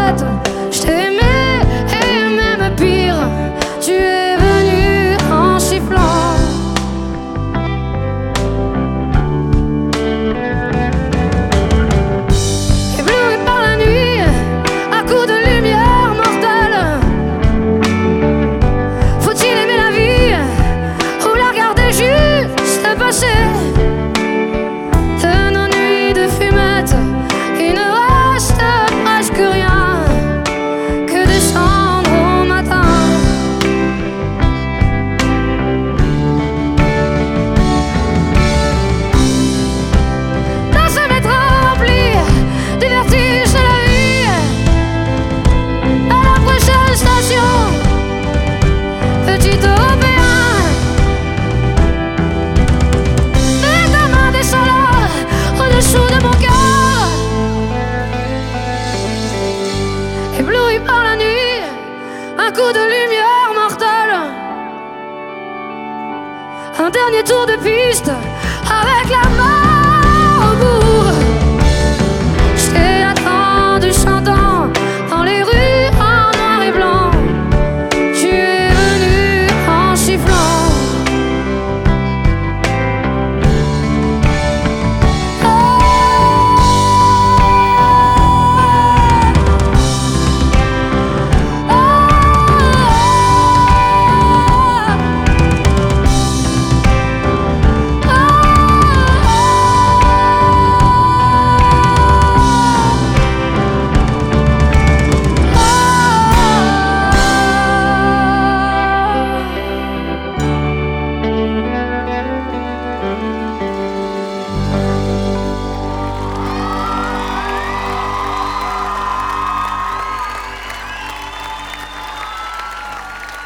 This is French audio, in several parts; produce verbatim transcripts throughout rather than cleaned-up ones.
regrette. Je t'aimais et même pire, tu es venu en sifflant. Ébloui par la nuit, à coups de lumière mortelle. Faut-il aimer la vie ou la regarder juste passer? De nos nuits de fumette, il ne reste presque rien que des cendres au matin. Dans ce métro rempli du vertige de la vie, à la prochaine station, petit Européen, mets ta main descendant au-dessous de mon cœur. Ébloui par la nuit, un coup de lumière mortelle. Un dernier tour de piste avec la mort au bout. Je t'ai attendu chantant dans les rues en noir et blanc. Tu es venu en sifflant.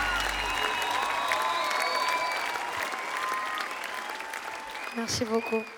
Merci beaucoup.